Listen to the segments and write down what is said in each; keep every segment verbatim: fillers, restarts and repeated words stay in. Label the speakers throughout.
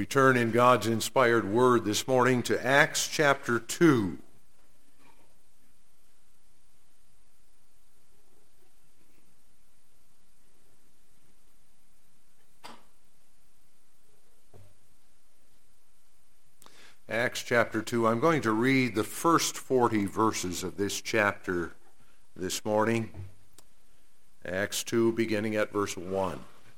Speaker 1: We turn in God's inspired word this morning to Acts chapter two. Acts chapter two. I'm going to read the first forty verses of this chapter this morning. Acts two, beginning at verse one.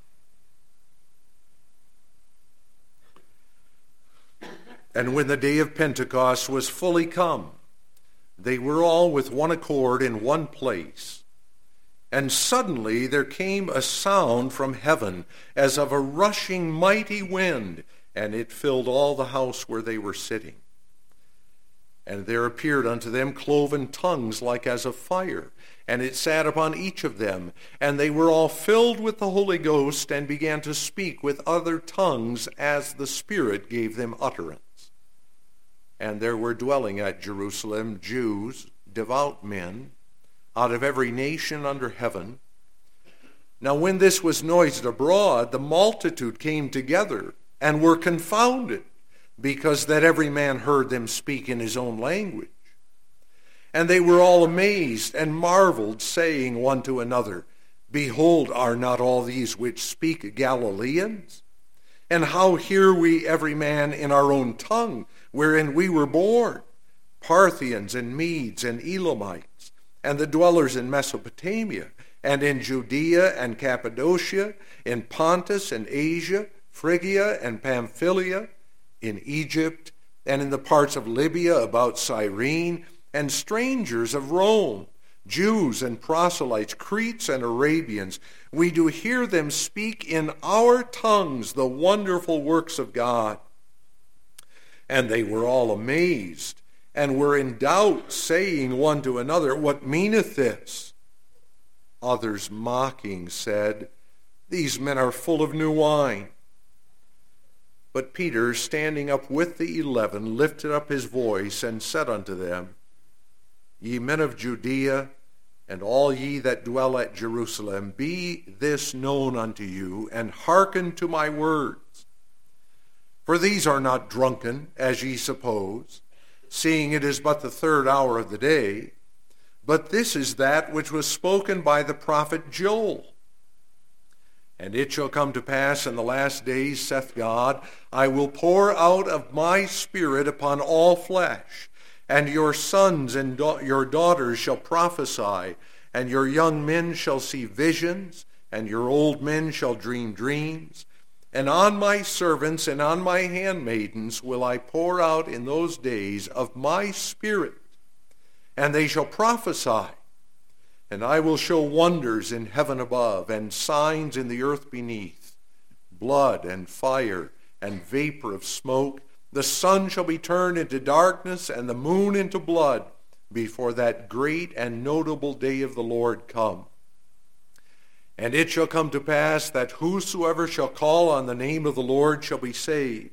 Speaker 1: And when the day of Pentecost was fully come, they were all with one accord in one place. And suddenly there came a sound from heaven as of a rushing mighty wind, and it filled all the house where they were sitting. And there appeared unto them cloven tongues like as of fire, and it sat upon each of them. And they were all filled with the Holy Ghost, and began to speak with other tongues as the Spirit gave them utterance. And there were dwelling at Jerusalem Jews, devout men, out of every nation under heaven. Now when this was noised abroad, the multitude came together, and were confounded, because that every man heard them speak in his own language. And they were all amazed, and marveled, saying one to another, Behold, are not all these which speak Galileans? And how hear we every man in our own tongue, wherein we were born? Parthians, and Medes, and Elamites, and the dwellers in Mesopotamia, and in Judea, and Cappadocia, in Pontus, and Asia, Phrygia, and Pamphylia, in Egypt, and in the parts of Libya about Cyrene, and strangers of Rome, Jews and proselytes, Cretes and Arabians, we do hear them speak in our tongues the wonderful works of God. And they were all amazed, and were in doubt, saying one to another, What meaneth this? Others mocking said, These men are full of new wine. But Peter, standing up with the eleven, lifted up his voice, and said unto them, Ye men of Judea, and all ye that dwell at Jerusalem, be this known unto you, and hearken to my words. For these are not drunken, as ye suppose, seeing it is but the third hour of the day, but this is that which was spoken by the prophet Joel. And it shall come to pass in the last days, saith God, I will pour out of my Spirit upon all flesh, and your sons and da- your daughters shall prophesy, and your young men shall see visions, and your old men shall dream dreams. And on my servants and on my handmaidens will I pour out in those days of my Spirit, and they shall prophesy. And I will show wonders in heaven above, and signs in the earth beneath, blood and fire and vapor of smoke. The sun shall be turned into darkness, and the moon into blood, before that great and notable day of the Lord come. And it shall come to pass that whosoever shall call on the name of the Lord shall be saved.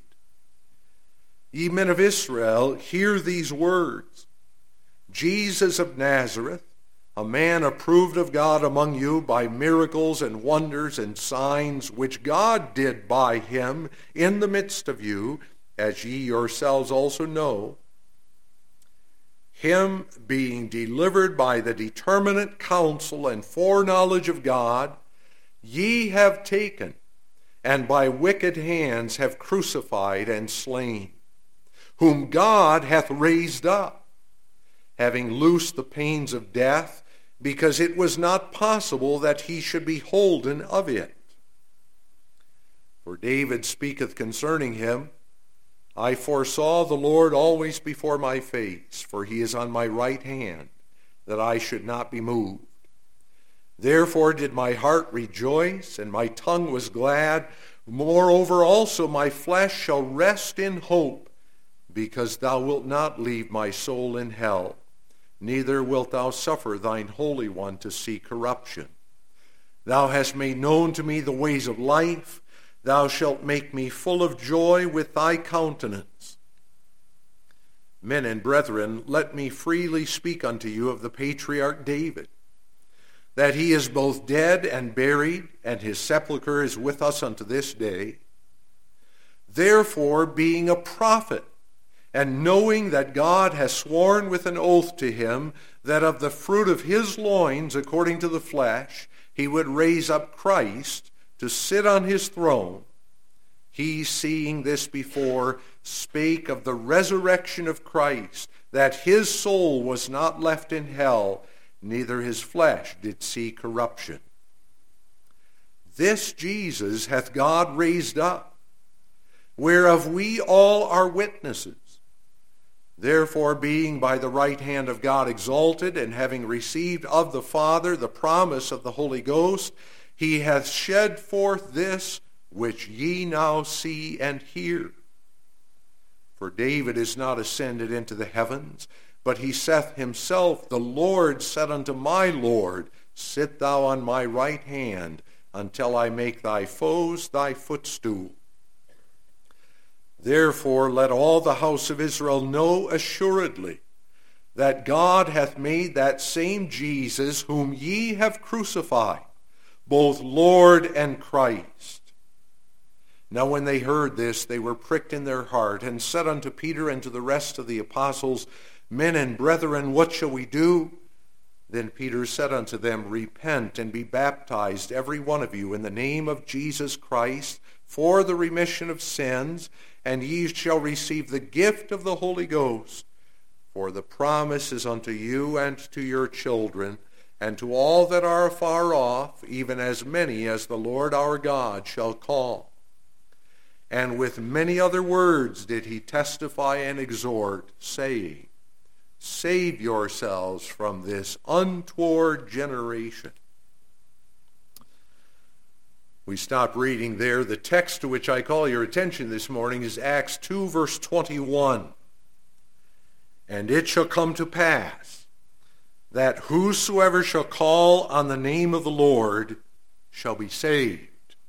Speaker 1: Ye men of Israel, hear these words. Jesus of Nazareth, a man approved of God among you by miracles and wonders and signs, which God did by him in the midst of you, as ye yourselves also know, him being delivered by the determinate counsel and foreknowledge of God, ye have taken, and by wicked hands have crucified and slain, whom God hath raised up, having loosed the pains of death, because it was not possible that he should be holden of it. For David speaketh concerning him, I foresaw the Lord always before my face, for he is on my right hand, that I should not be moved. Therefore did my heart rejoice, and my tongue was glad. Moreover also my flesh shall rest in hope, because thou wilt not leave my soul in hell, neither wilt thou suffer thine Holy One to see corruption. Thou hast made known to me the ways of life. Thou shalt make me full of joy with thy countenance. Men and brethren, let me freely speak unto you of the patriarch David, that he is both dead and buried, and his sepulchre is with us unto this day. Therefore, being a prophet, and knowing that God has sworn with an oath to him that of the fruit of his loins, according to the flesh, he would raise up Christ to sit on his throne, he, seeing this before, spake of the resurrection of Christ, that his soul was not left in hell, neither his flesh did see corruption. This Jesus hath God raised up, whereof we all are witnesses. Therefore, being by the right hand of God exalted, and having received of the Father the promise of the Holy Ghost, he hath shed forth this which ye now see and hear. For David is not ascended into the heavens, but he saith himself, the Lord said unto my Lord, sit thou on my right hand, until I make thy foes thy footstool. Therefore let all the house of Israel know assuredly that God hath made that same Jesus whom ye have crucified, both Lord and Christ. Now when they heard this, they were pricked in their heart, and said unto Peter and to the rest of the apostles, Men and brethren, what shall we do? Then Peter said unto them, Repent and be baptized, every one of you, in the name of Jesus Christ, for the remission of sins, and ye shall receive the gift of the Holy Ghost. For the promise is unto you and to your children, and to all that are afar off, even as many as the Lord our God shall call. And with many other words did he testify and exhort, saying, Save yourselves from this untoward generation. We stopped reading there. The text to which I call your attention this morning is Acts two, verse twenty-one. And it shall come to pass that whosoever shall call on the name of the Lord shall be saved.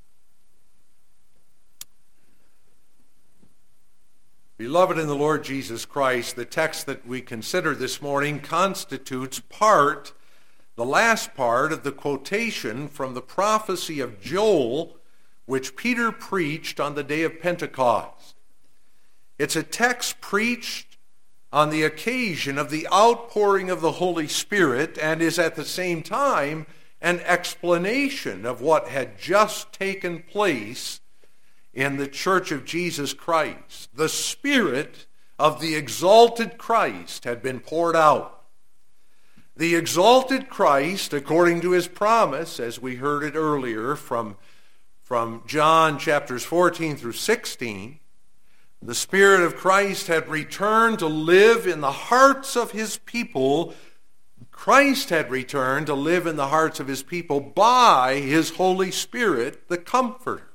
Speaker 1: Beloved in the Lord Jesus Christ, the text that we consider this morning constitutes part, the last part of the quotation from the prophecy of Joel, which Peter preached on the day of Pentecost. It's a text preached on the occasion of the outpouring of the Holy Spirit, and is at the same time an explanation of what had just taken place in the Church of Jesus Christ. The Spirit of the exalted Christ had been poured out. The exalted Christ, according to his promise, as we heard it earlier from, from John chapters fourteen through sixteen, the Spirit of Christ had returned to live in the hearts of his people. Christ had returned to live in the hearts of his people by his Holy Spirit, the Comforter.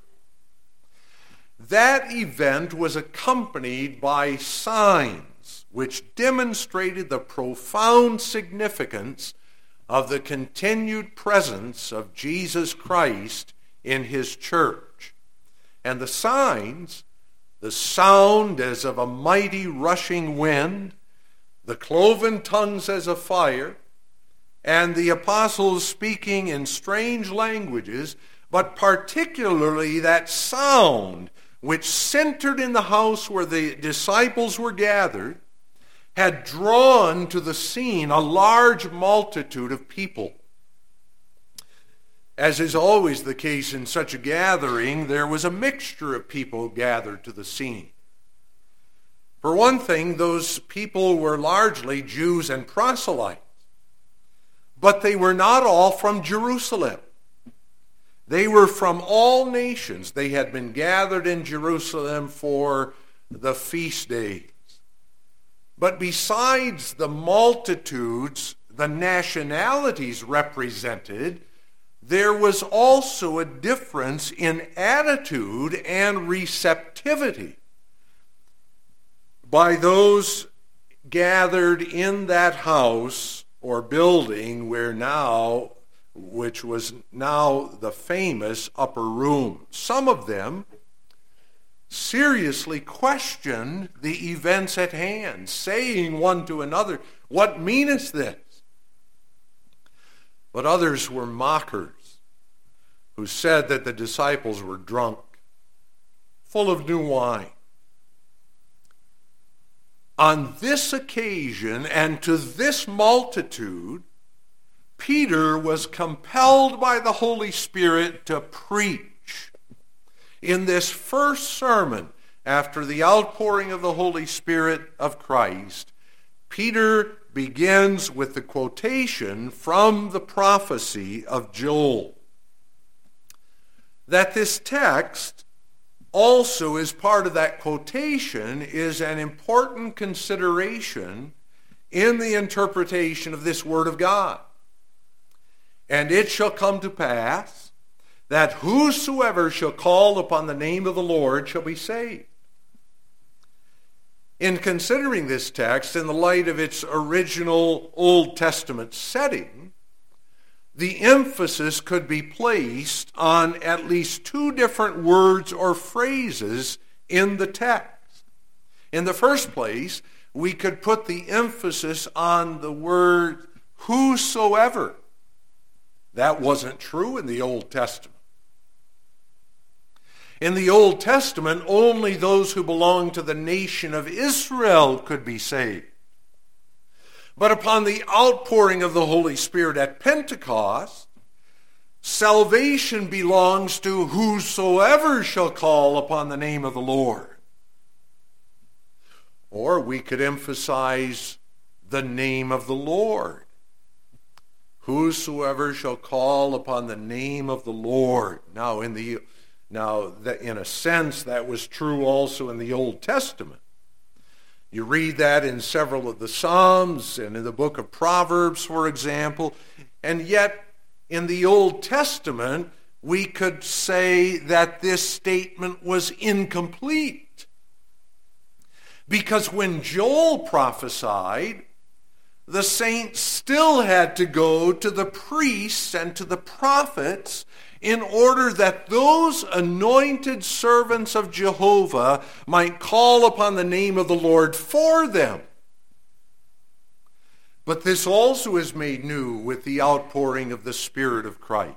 Speaker 1: That event was accompanied by signs which demonstrated the profound significance of the continued presence of Jesus Christ in his church. And the signs, the sound as of a mighty rushing wind, the cloven tongues as of fire, and the apostles speaking in strange languages, but particularly that sound which centered in the house where the disciples were gathered, had drawn to the scene a large multitude of people. As is always the case in such a gathering, there was a mixture of people gathered to the scene. For one thing, those people were largely Jews and proselytes, but they were not all from Jerusalem. They were from all nations. They had been gathered in Jerusalem for the feast days. But besides the multitudes, the nationalities represented, there was also a difference in attitude and receptivity by those gathered in that house or building where now which was now the famous upper room. Some of them seriously questioned the events at hand, saying one to another, What meaneth this? But others were mockers, who said that the disciples were drunk. full of new wine. On this occasion and to this multitude, Peter was compelled by the Holy Spirit to preach. In this first sermon after the outpouring of the Holy Spirit of Christ, Peter begins with the quotation from the prophecy of Joel. That this text also is part of that quotation is an important consideration in the interpretation of this Word of God. And it shall come to pass that whosoever shall call upon the name of the Lord shall be saved. In considering this text in the light of its original Old Testament setting, the emphasis could be placed on at least two different words or phrases in the text. In the first place, we could put the emphasis on the word whosoever. That wasn't true in the Old Testament. In the Old Testament, only those who belonged to the nation of Israel could be saved. But upon the outpouring of the Holy Spirit at Pentecost, salvation belongs to whosoever shall call upon the name of the Lord. Or we could emphasize the name of the Lord. Whosoever shall call upon the name of the Lord. Now, in the now, in a sense, that was true also in the Old Testament. You read that in several of the Psalms and in the book of Proverbs, for example. And yet, in the Old Testament, we could say that this statement was incomplete. Because when Joel prophesied, the saints still had to go to the priests and to the prophets in order that those anointed servants of Jehovah might call upon the name of the Lord for them. But this also is made new with the outpouring of the Spirit of Christ.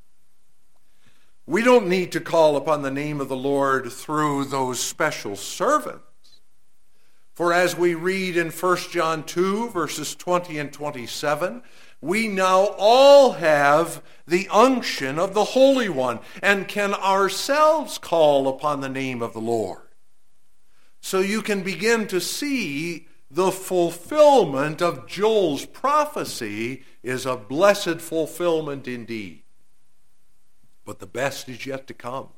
Speaker 1: We don't need to call upon the name of the Lord through those special servants. For as we read in First John two, verses twenty and twenty-seven, we now all have the unction of the Holy One and can ourselves call upon the name of the Lord. So you can begin to see the fulfillment of Joel's prophecy is a blessed fulfillment indeed. But the best is yet to come.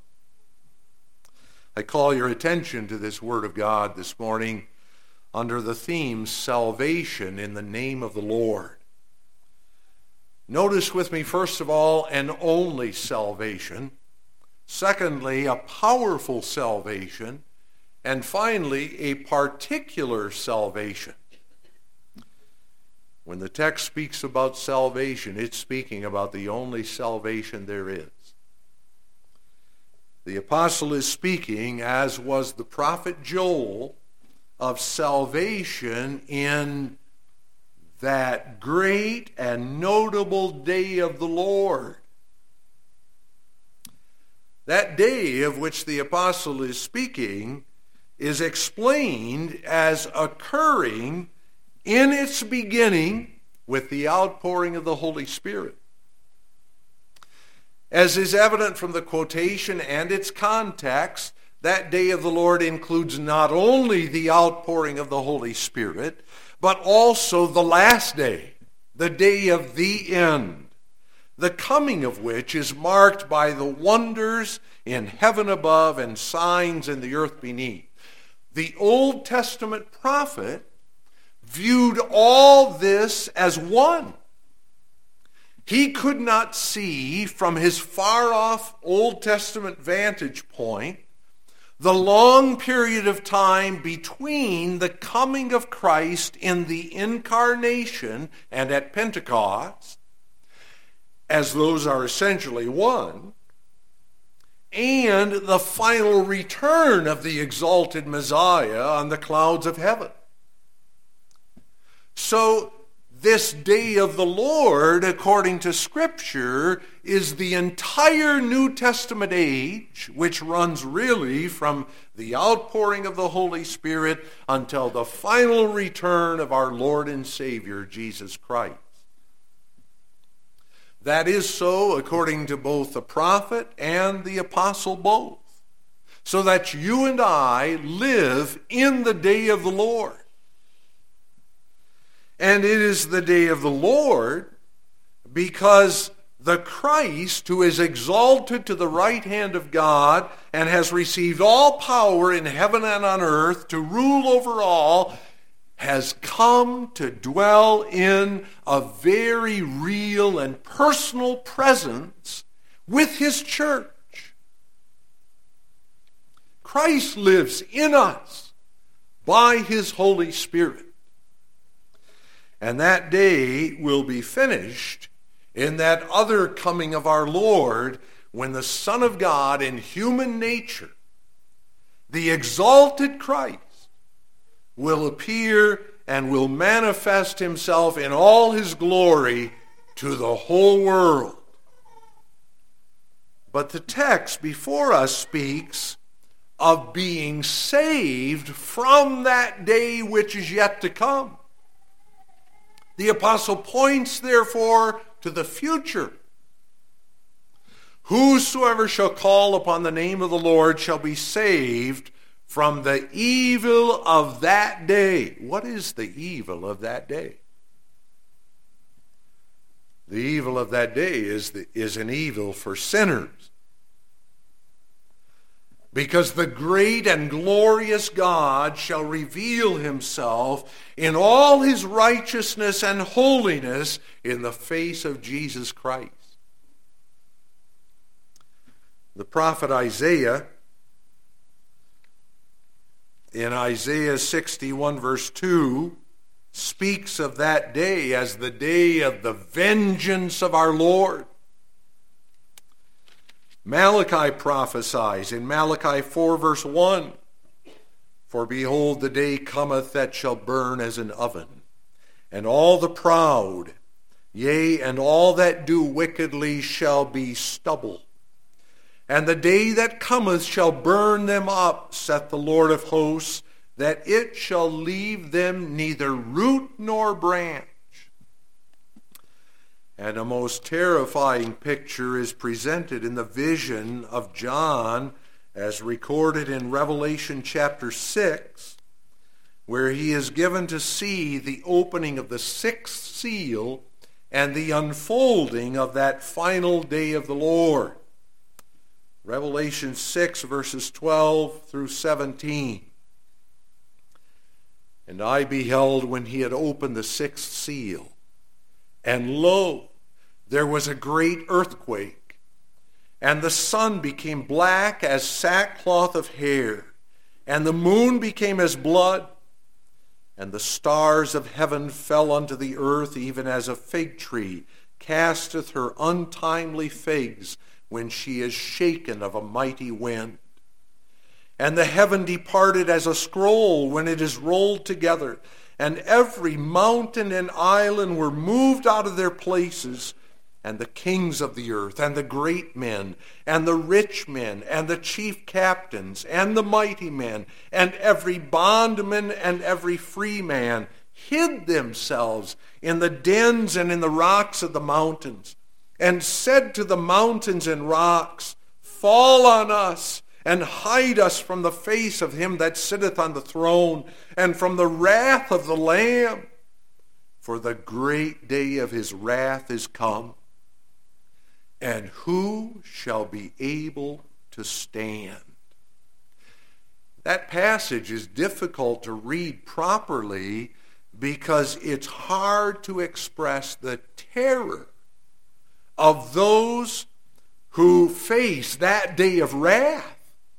Speaker 1: I call your attention to this Word of God this morning under the theme, salvation in the name of the Lord. Notice with me, first of all, an only salvation. Secondly, a powerful salvation. And finally, a particular salvation. When the text speaks about salvation, it's speaking about the only salvation there is. The apostle is speaking, as was the prophet Joel, of salvation in that great and notable day of the Lord. That day of which the apostle is speaking is explained as occurring in its beginning with the outpouring of the Holy Spirit. As is evident from the quotation and its context, that day of the Lord includes not only the outpouring of the Holy Spirit, but also the last day, the day of the end, the coming of which is marked by the wonders in heaven above and signs in the earth beneath. The Old Testament prophet viewed all this as one. He could not see from his far-off Old Testament vantage point the long period of time between the coming of Christ in the incarnation and at Pentecost, as those are essentially one, and the final return of the exalted Messiah on the clouds of heaven. So this day of the Lord, according to Scripture, is the entire New Testament age, which runs really from the outpouring of the Holy Spirit until the final return of our Lord and Savior, Jesus Christ. That is so according to both the prophet and the apostle both, so that you and I live in the day of the Lord. And it is the day of the Lord because the Christ, who is exalted to the right hand of God and has received all power in heaven and on earth to rule over all, has come to dwell in a very real and personal presence with his church. Christ lives in us by his Holy Spirit. And that day will be finished in that other coming of our Lord, when the Son of God in human nature, the exalted Christ, will appear and will manifest himself in all his glory to the whole world. But the text before us speaks of being saved from that day which is yet to come. The apostle points, therefore, to the future. Whosoever shall call upon the name of the Lord shall be saved from the evil of that day. What is the evil of that day? The evil of that day is, the, is an evil for sinners. Because the great and glorious God shall reveal himself in all his righteousness and holiness in the face of Jesus Christ. The prophet Isaiah, in Isaiah sixty-one verse two, speaks of that day as the day of the vengeance of our Lord. Malachi prophesies in Malachi four verse one, for behold, the day cometh that shall burn as an oven, and all the proud, yea, and all that do wickedly shall be stubble. And the day that cometh shall burn them up, saith the Lord of hosts, that it shall leave them neither root nor branch. And a most terrifying picture is presented in the vision of John as recorded in Revelation chapter six, where he is given to see the opening of the sixth seal and the unfolding of that final day of the Lord. Revelation six verses twelve through seventeen. And I beheld when he had opened the sixth seal, and lo, there was a great earthquake, and the sun became black as sackcloth of hair, and the moon became as blood, and the stars of heaven fell unto the earth, even as a fig tree casteth her untimely figs when she is shaken of a mighty wind. And the heaven departed as a scroll when it is rolled together, and every mountain and island were moved out of their places, and the kings of the earth, and the great men, and the rich men, and the chief captains, and the mighty men, and every bondman and every free man hid themselves in the dens and in the rocks of the mountains, and said to the mountains and rocks, fall on us, and hide us from the face of him that sitteth on the throne, and from the wrath of the Lamb. For the great day of his wrath is come, and who shall be able to stand? That passage is difficult to read properly because it's hard to express the terror of those who face that day of wrath.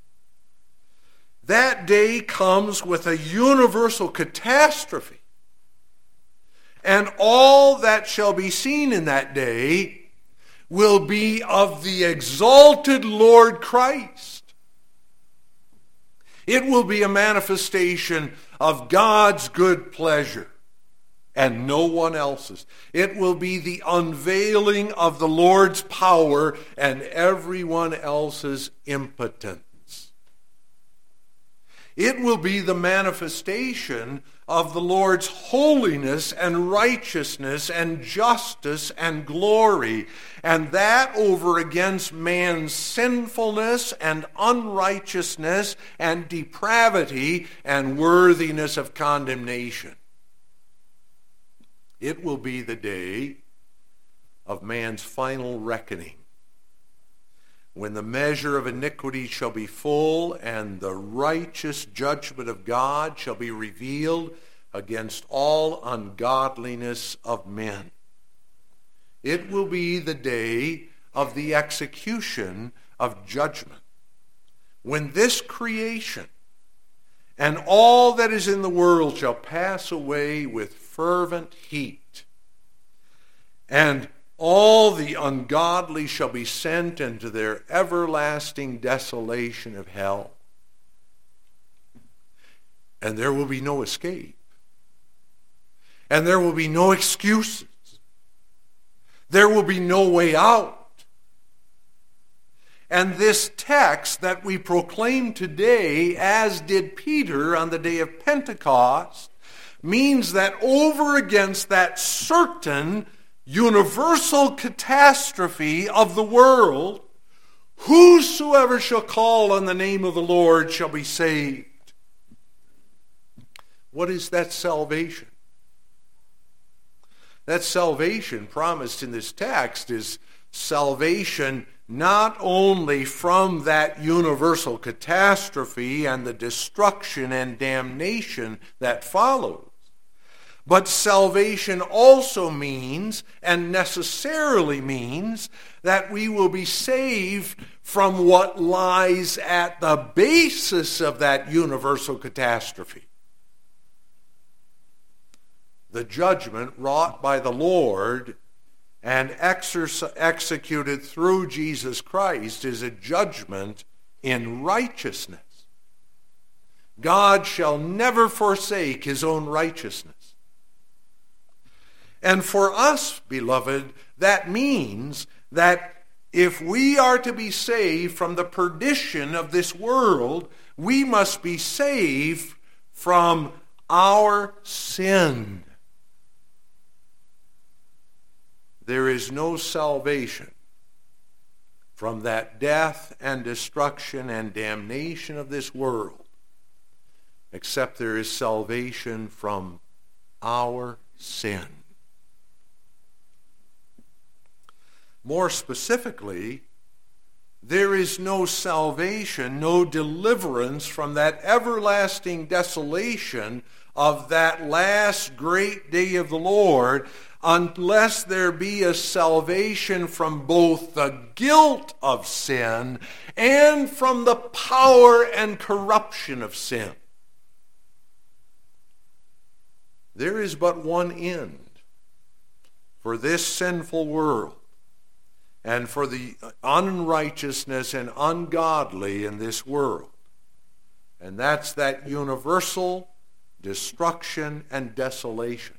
Speaker 1: That day comes with a universal catastrophe. And all that shall be seen in that day will be of the exalted Lord Christ. It will be a manifestation of God's good pleasure and no one else's. It will be the unveiling of the Lord's power and everyone else's impotence. It will be the manifestation of the Lord's holiness and righteousness and justice and glory, and that over against man's sinfulness and unrighteousness and depravity and worthiness of condemnation. It will be the day of man's final reckoning, when the measure of iniquity shall be full and the righteous judgment of God shall be revealed against all ungodliness of men. It will be the day of the execution of judgment, when this creation and all that is in the world shall pass away with fervent heat, and all the ungodly shall be sent into their everlasting desolation of hell. And there will be no escape. And there will be no excuses. There will be no way out. And this text that we proclaim today, as did Peter on the day of Pentecost, means that over against that certain universal catastrophe of the world, whosoever shall call on the name of the Lord shall be saved. What is that salvation? That salvation promised in this text is salvation not only from that universal catastrophe and the destruction and damnation that follows, but salvation also means, and necessarily means, that we will be saved from what lies at the basis of that universal catastrophe. The judgment wrought by the Lord and exerc- executed through Jesus Christ is a judgment in righteousness. God shall never forsake his own righteousness. And for us, beloved, that means that if we are to be saved from the perdition of this world, we must be saved from our sin. There is no salvation from that death and destruction and damnation of this world, except there is salvation from our sin. More specifically, there is no salvation, no deliverance from that everlasting desolation of that last great day of the Lord, unless there be a salvation from both the guilt of sin and from the power and corruption of sin. There is but one end for this sinful world and for the unrighteousness and ungodly in this world. And that's that universal destruction and desolation.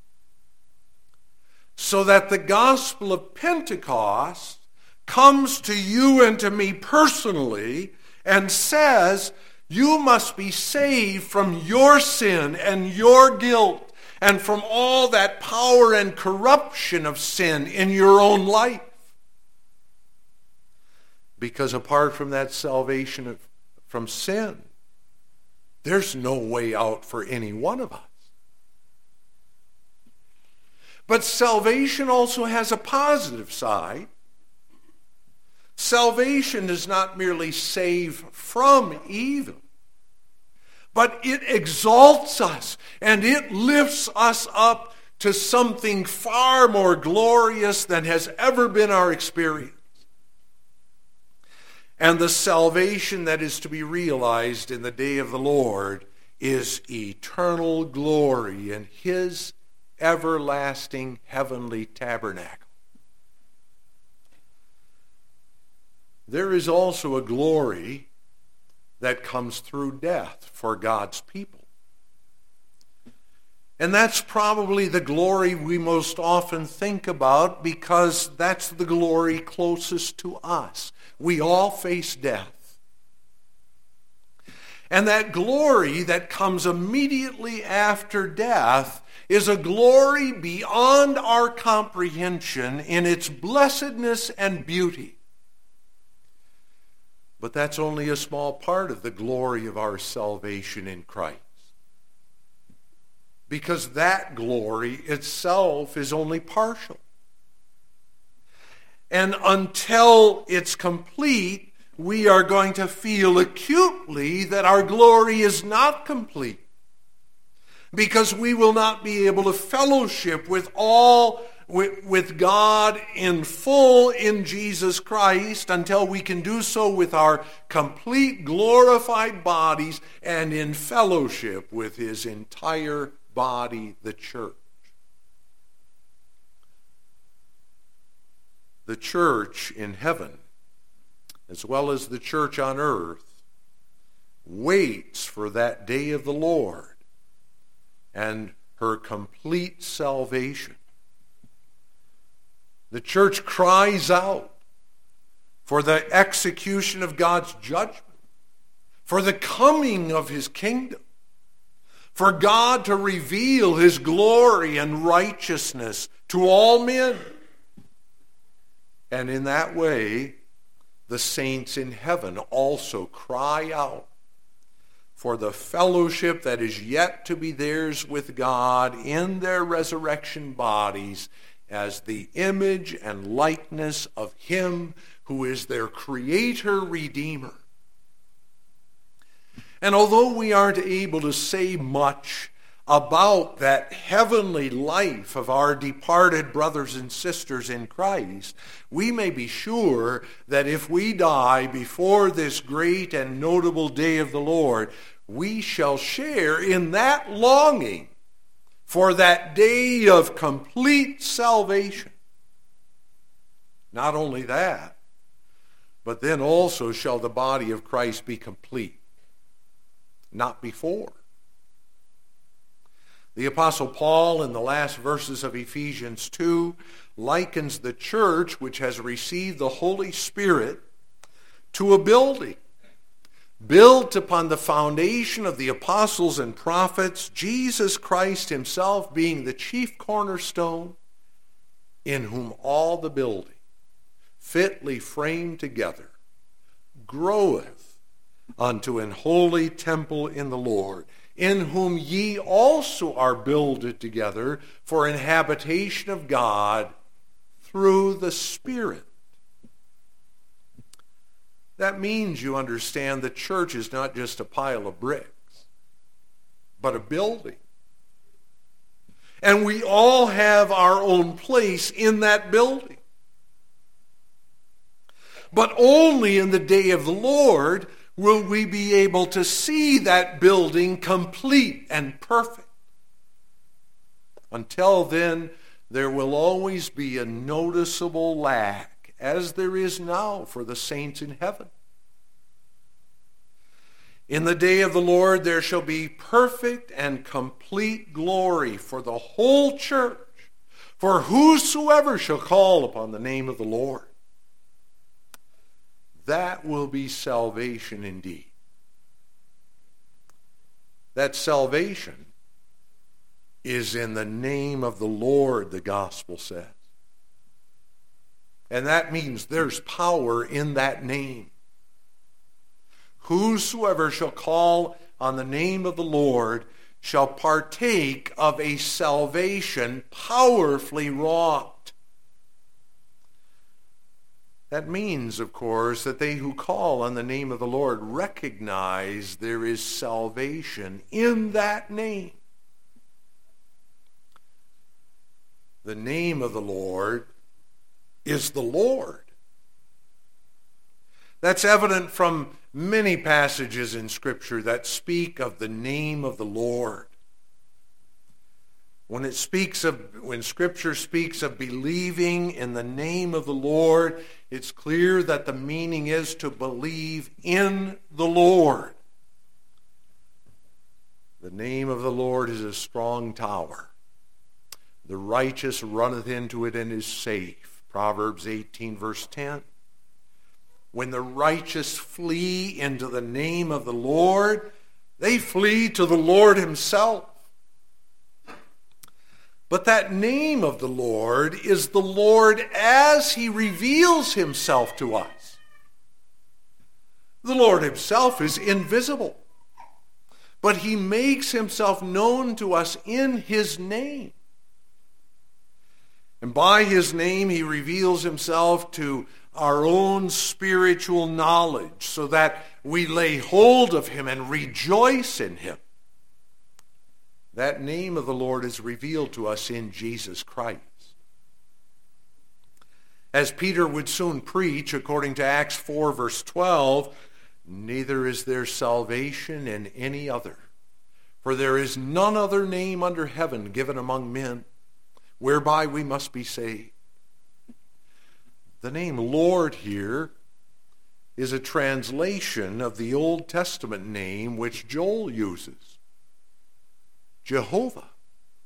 Speaker 1: So that the gospel of Pentecost comes to you and to me personally and says, you must be saved from your sin and your guilt and from all that power and corruption of sin in your own life. Because apart from that salvation of, from sin, there's no way out for any one of us. But salvation also has a positive side. Salvation does not merely save from evil, but it exalts us and it lifts us up to something far more glorious than has ever been our experience. And the salvation that is to be realized in the day of the Lord is eternal glory in his everlasting heavenly tabernacle. There is also a glory that comes through death for God's people. And that's probably the glory we most often think about because that's the glory closest to us. We all face death. And that glory that comes immediately after death is a glory beyond our comprehension in its blessedness and beauty. But that's only a small part of the glory of our salvation in Christ. Because that glory itself is only partial. And until it's complete, we are going to feel acutely that our glory is not complete. Because we will not be able to fellowship with all, with, with God in full in Jesus Christ until we can do so with our complete glorified bodies and in fellowship with His entire body, the church. The church in heaven, as well as the church on earth, waits for that day of the Lord and her complete salvation. The church cries out for the execution of God's judgment, for the coming of His kingdom, for God to reveal His glory and righteousness to all men. And in that way, the saints in heaven also cry out for the fellowship that is yet to be theirs with God in their resurrection bodies as the image and likeness of Him who is their Creator Redeemer. And although we aren't able to say much about that heavenly life of our departed brothers and sisters in Christ, we may be sure that if we die before this great and notable day of the Lord, we shall share in that longing for that day of complete salvation. Not only that, but then also shall the body of Christ be complete. Not before. The Apostle Paul, in the last verses of Ephesians two, likens the church which has received the Holy Spirit to a building built upon the foundation of the apostles and prophets, Jesus Christ Himself being the chief cornerstone, in whom all the building, fitly framed together, groweth unto an holy temple in the Lord, in whom ye also are builded together for an habitation of God through the Spirit. That means, you understand, the church is not just a pile of bricks, but a building. And we all have our own place in that building. But only in the day of the Lord will we be able to see that building complete and perfect. Until then, there will always be a noticeable lack, as there is now for the saints in heaven. In the day of the Lord, there shall be perfect and complete glory for the whole church, for whosoever shall call upon the name of the Lord. That will be salvation indeed. That salvation is in the name of the Lord, the gospel says. And that means there's power in that name. Whosoever shall call on the name of the Lord shall partake of a salvation powerfully wrought. That means, of course, that they who call on the name of the Lord recognize there is salvation in that name. The name of the Lord is the Lord. That's evident from many passages in Scripture that speak of the name of the Lord. When it speaks of, when Scripture speaks of believing in the name of the Lord, it's clear that the meaning is to believe in the Lord. The name of the Lord is a strong tower. The righteous runneth into it and is safe. Proverbs eighteen, verse ten. When the righteous flee into the name of the Lord, they flee to the Lord himself. But that name of the Lord is the Lord as he reveals himself to us. The Lord himself is invisible, but he makes himself known to us in his name. And by his name he reveals himself to our own spiritual knowledge so that we lay hold of him and rejoice in him. That name of the Lord is revealed to us in Jesus Christ. As Peter would soon preach, according to Acts four, verse twelve, neither is there salvation in any other, for there is none other name under heaven given among men whereby we must be saved. The name Lord here is a translation of the Old Testament name which Joel uses, Jehovah.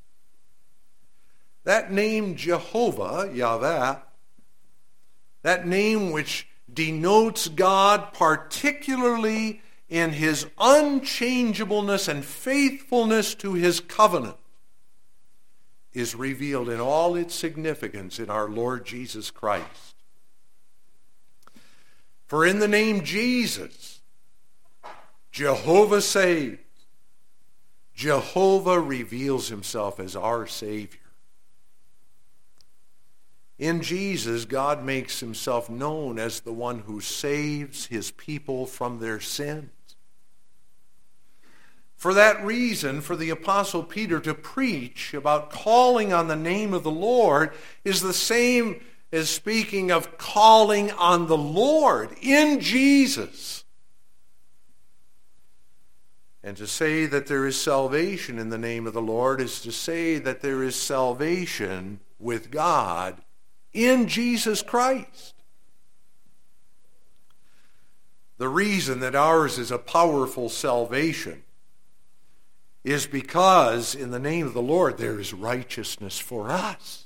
Speaker 1: That name Jehovah, Yahweh, that name which denotes God particularly in his unchangeableness and faithfulness to his covenant, is revealed in all its significance in our Lord Jesus Christ. For in the name Jesus, Jehovah saves. Jehovah reveals himself as our Savior. In Jesus, God makes himself known as the one who saves his people from their sins. For that reason, for the Apostle Peter to preach about calling on the name of the Lord is the same as speaking of calling on the Lord in Jesus. And to say that there is salvation in the name of the Lord is to say that there is salvation with God in Jesus Christ. The reason that ours is a powerful salvation is because in the name of the Lord there is righteousness for us.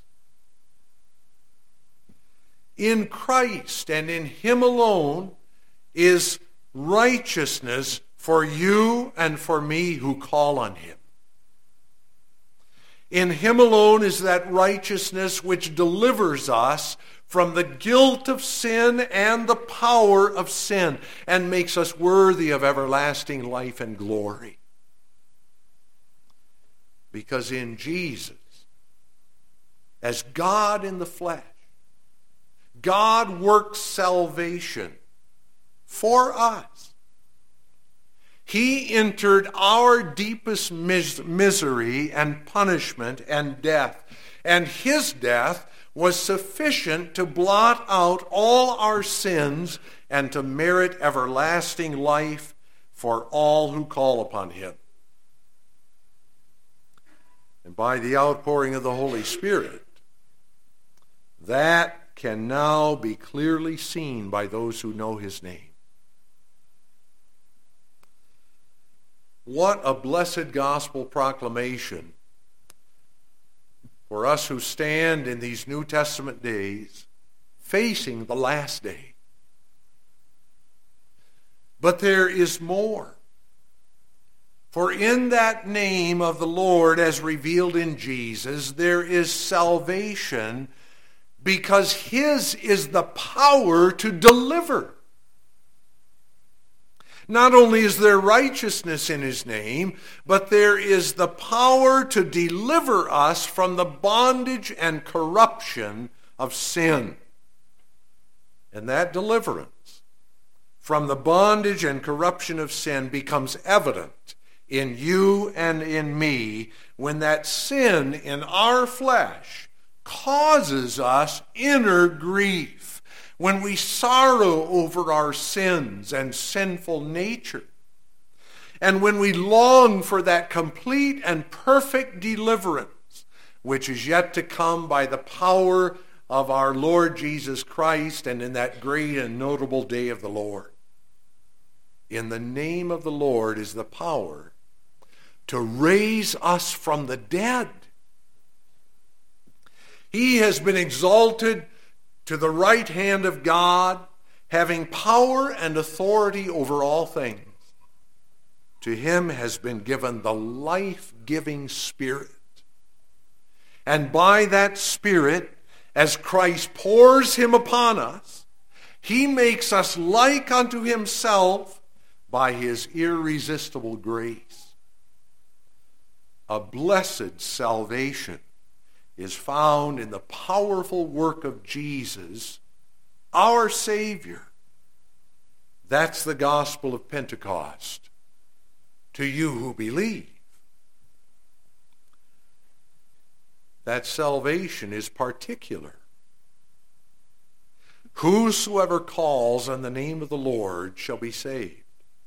Speaker 1: In Christ and in him alone is righteousness for you and for me who call on him. In him alone is that righteousness which delivers us from the guilt of sin and the power of sin and makes us worthy of everlasting life and glory. Because in Jesus, as God in the flesh, God works salvation for us. He entered our deepest mis- misery and punishment and death, and his death was sufficient to blot out all our sins and to merit everlasting life for all who call upon him. And by the outpouring of the Holy Spirit, that can now be clearly seen by those who know his name. What a blessed gospel proclamation for us who stand in these New Testament days facing the last day. But there is more. For in that name of the Lord as revealed in Jesus, there is salvation because his is the power to deliver. Not only is there righteousness in his name, but there is the power to deliver us from the bondage and corruption of sin. And that deliverance from the bondage and corruption of sin becomes evident in you and in me when that sin in our flesh causes us inner grief, when we sorrow over our sins and sinful nature, and when we long for that complete and perfect deliverance which is yet to come by the power of our Lord Jesus Christ and in that great and notable day of the Lord. In the name of the Lord is the power to raise us from the dead. He has been exalted to the right hand of God, having power and authority over all things. To him has been given the life-giving Spirit. And by that Spirit, as Christ pours him upon us, he makes us like unto himself by his irresistible grace. A blessed salvation is found in the powerful work of Jesus, our Savior. That's the gospel of Pentecost to you who believe. That salvation is particular. Whosoever calls on the name of the Lord shall be saved.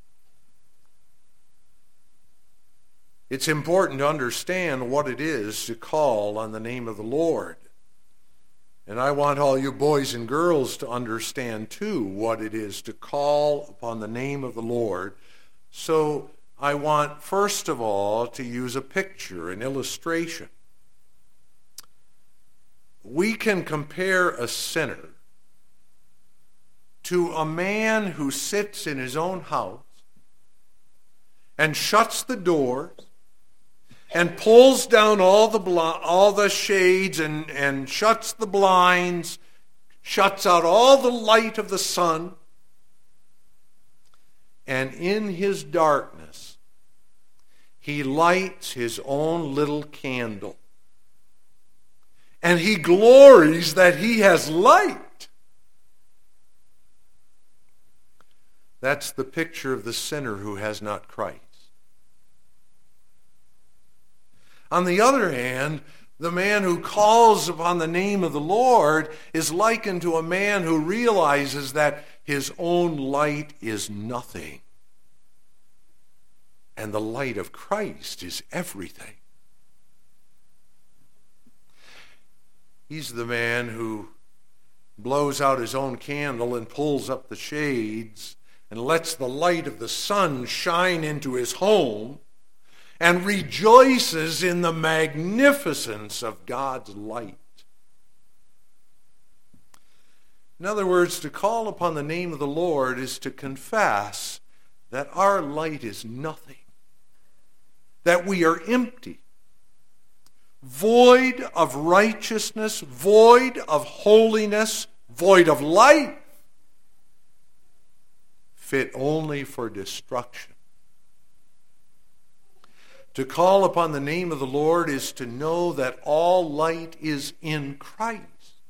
Speaker 1: It's important to understand what it is to call on the name of the Lord. And I want all you boys and girls to understand, too, what it is to call upon the name of the Lord. So I want, first of all, to use a picture, an illustration. We can compare a sinner to a man who sits in his own house and shuts the doors and pulls down all the bl- all the shades and, and shuts the blinds, shuts out all the light of the sun, and in his darkness he lights his own little candle. And he glories that he has light. That's the picture of the sinner who has not Christ. On the other hand, the man who calls upon the name of the Lord is likened to a man who realizes that his own light is nothing. And the light of Christ is everything. He's the man who blows out his own candle and pulls up the shades and lets the light of the sun shine into his home and rejoices in the magnificence of God's light. In other words, to call upon the name of the Lord is to confess that our light is nothing, that we are empty, void of righteousness, void of holiness, void of life, fit only for destruction. To call upon the name of the Lord is to know that all light is in Christ.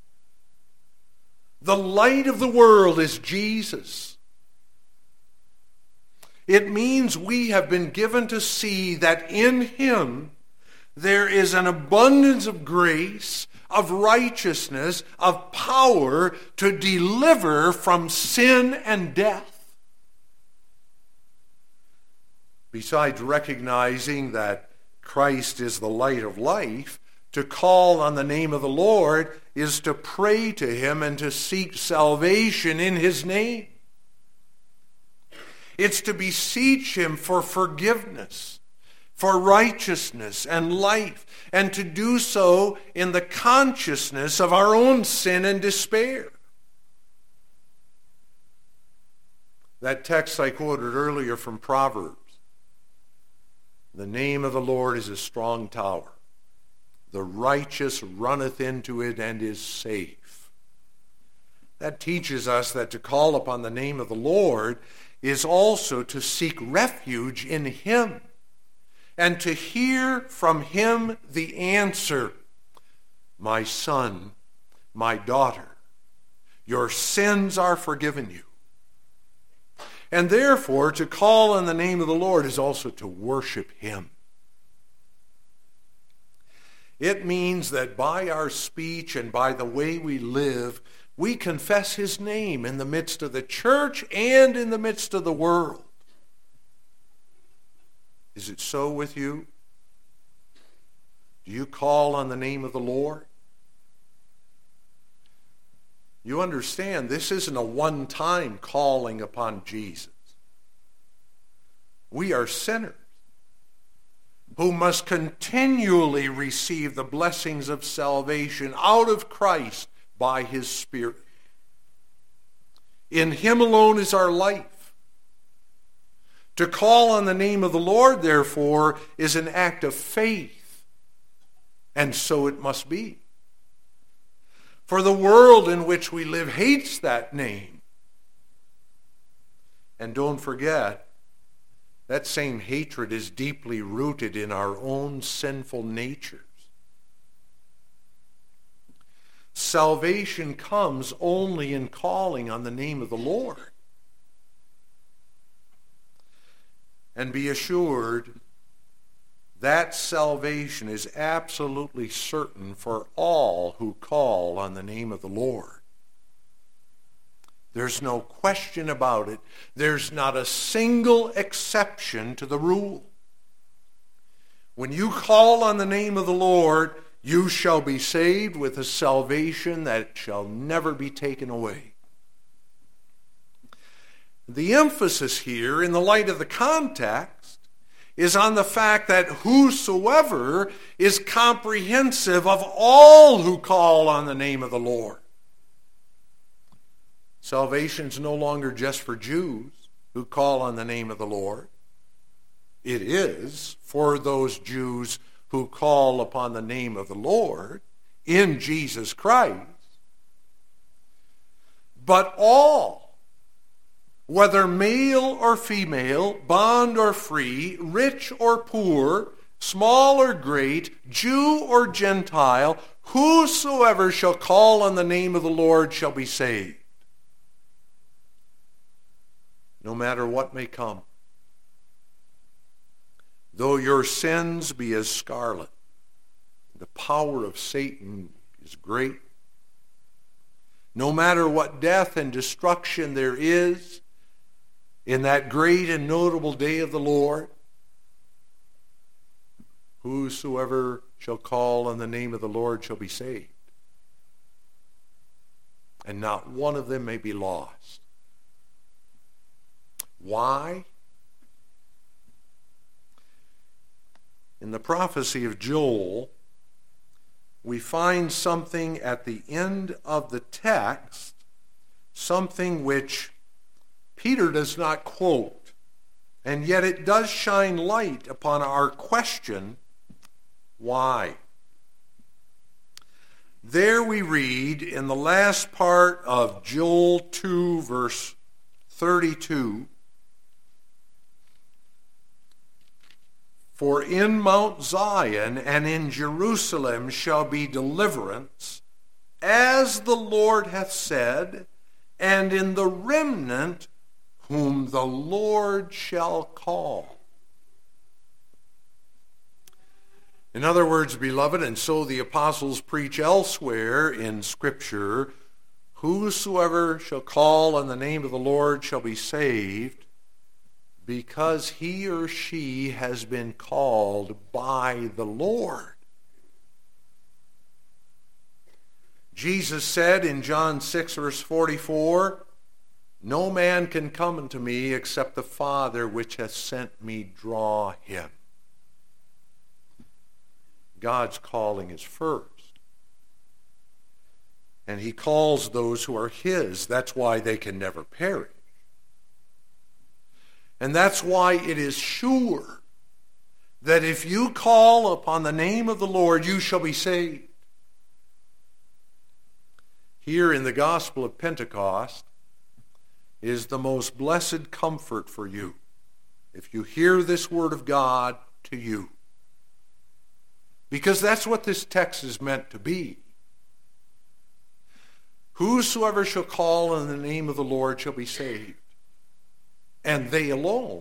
Speaker 1: The light of the world is Jesus. It means we have been given to see that in him there is an abundance of grace, of righteousness, of power to deliver from sin and death. Besides recognizing that Christ is the light of life, to call on the name of the Lord is to pray to him and to seek salvation in his name. It's to beseech him for forgiveness, for righteousness and life, and to do so in the consciousness of our own sin and despair. That text I quoted earlier from Proverbs. The name of the Lord is a strong tower. The righteous runneth into it and is safe. That teaches us that to call upon the name of the Lord is also to seek refuge in him and to hear from him the answer, my son, my daughter, your sins are forgiven you. And therefore, to call on the name of the Lord is also to worship him. It means that by our speech and by the way we live, we confess his name in the midst of the church and in the midst of the world. Is it so with you? Do you call on the name of the Lord? You understand, this isn't a one-time calling upon Jesus. We are sinners. who must continually receive the blessings of salvation out of Christ by his Spirit. In him alone is our life. To call on the name of the Lord, therefore, is an act of faith, and so it must be. For the world in which we live hates that name. And don't forget, that same hatred is deeply rooted in our own sinful natures. Salvation comes only in calling on the name of the Lord. And be assured that salvation is absolutely certain for all who call on the name of the Lord. There's no question about it. There's not a single exception to the rule. When you call on the name of the Lord, you shall be saved with a salvation that shall never be taken away. The emphasis here, in the light of the context, is on the fact that whosoever is comprehensive of all who call on the name of the Lord. Salvation is no longer just for Jews who call on the name of the Lord. It is for those Jews who call upon the name of the Lord in Jesus Christ. But all, whether male or female, bond or free, rich or poor, small or great, Jew or Gentile, whosoever shall call on the name of the Lord shall be saved. No matter what may come. Though your sins be as scarlet, the power of Satan is great. No matter what death and destruction there is in that great and notable day of the Lord, whosoever shall call on the name of the Lord shall be saved. And not one of them may be lost. Why? In the prophecy of Joel, we find something at the end of the text, something which Peter does not quote, and yet it does shine light upon our question, why? There we read in the last part of Joel two, verse thirty-two, for in Mount Zion and in Jerusalem shall be deliverance, as the Lord hath said, and in the remnant whom the Lord shall call. In other words, beloved, and so the apostles preach elsewhere in Scripture, whosoever shall call on the name of the Lord shall be saved, because he or she has been called by the Lord. Jesus said in John six, verse forty-four, no man can come unto me except the Father which hath sent me draw him. God's calling is first. And he calls those who are his. That's why they can never perish. And that's why it is sure that if you call upon the name of the Lord, you shall be saved. Here in the Gospel of Pentecost is the most blessed comfort for you, if you hear this word of God to you. Because that's what this text is meant to be. Whosoever shall call on the name of the Lord shall be saved. And they alone.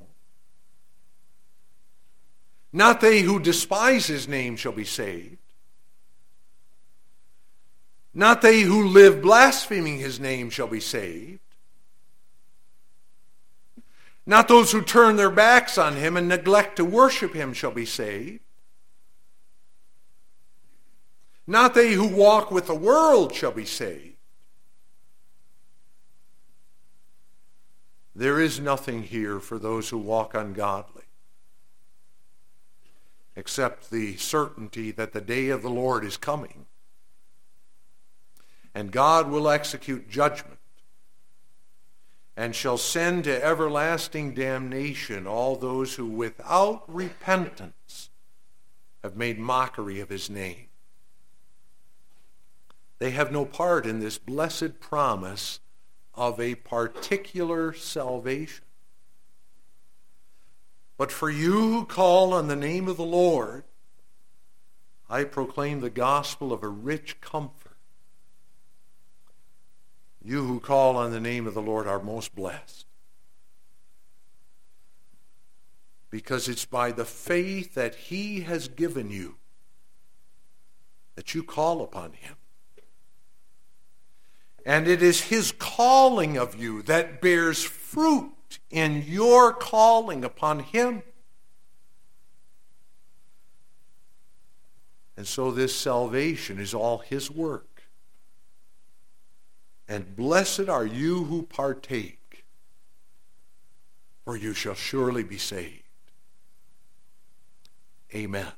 Speaker 1: Not they who despise his name shall be saved. Not they who live blaspheming his name shall be saved. Not those who turn their backs on him and neglect to worship him shall be saved. Not they who walk with the world shall be saved. There is nothing here for those who walk ungodly. except the certainty that the day of the Lord is coming. And God will execute judgment and shall send to everlasting damnation all those who without repentance have made mockery of his name. They have no part in this blessed promise of a particular salvation. But for you who call on the name of the Lord, I proclaim the gospel of a rich comfort. You who call on the name of the Lord are most blessed, because it's by the faith that he has given you that you call upon him. And it is his calling of you that bears fruit in your calling upon him. And so this salvation is all his work. And blessed are you who partake, for you shall surely be saved. Amen.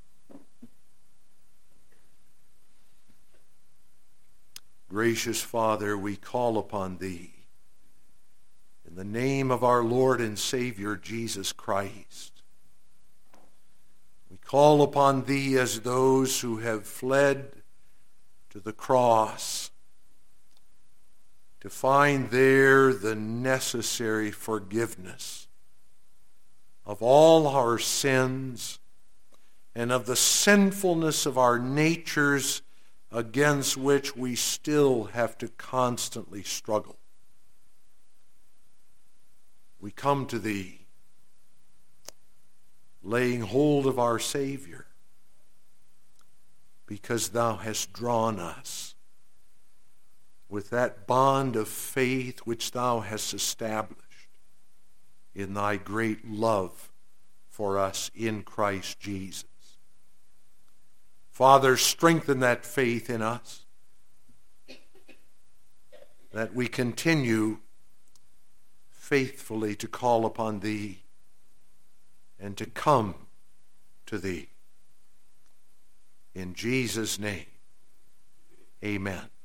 Speaker 1: Gracious Father, we call upon thee in the name of our Lord and Savior Jesus Christ. We call upon thee as those who have fled to the cross to find there the necessary forgiveness of all our sins and of the sinfulness of our natures against which we still have to constantly struggle. We come to thee, laying hold of our Savior, because thou hast drawn us with that bond of faith which thou hast established in thy great love for us in Christ Jesus. Father, strengthen that faith in us, that we continue faithfully to call upon thee and to come to thee. In Jesus' name, amen.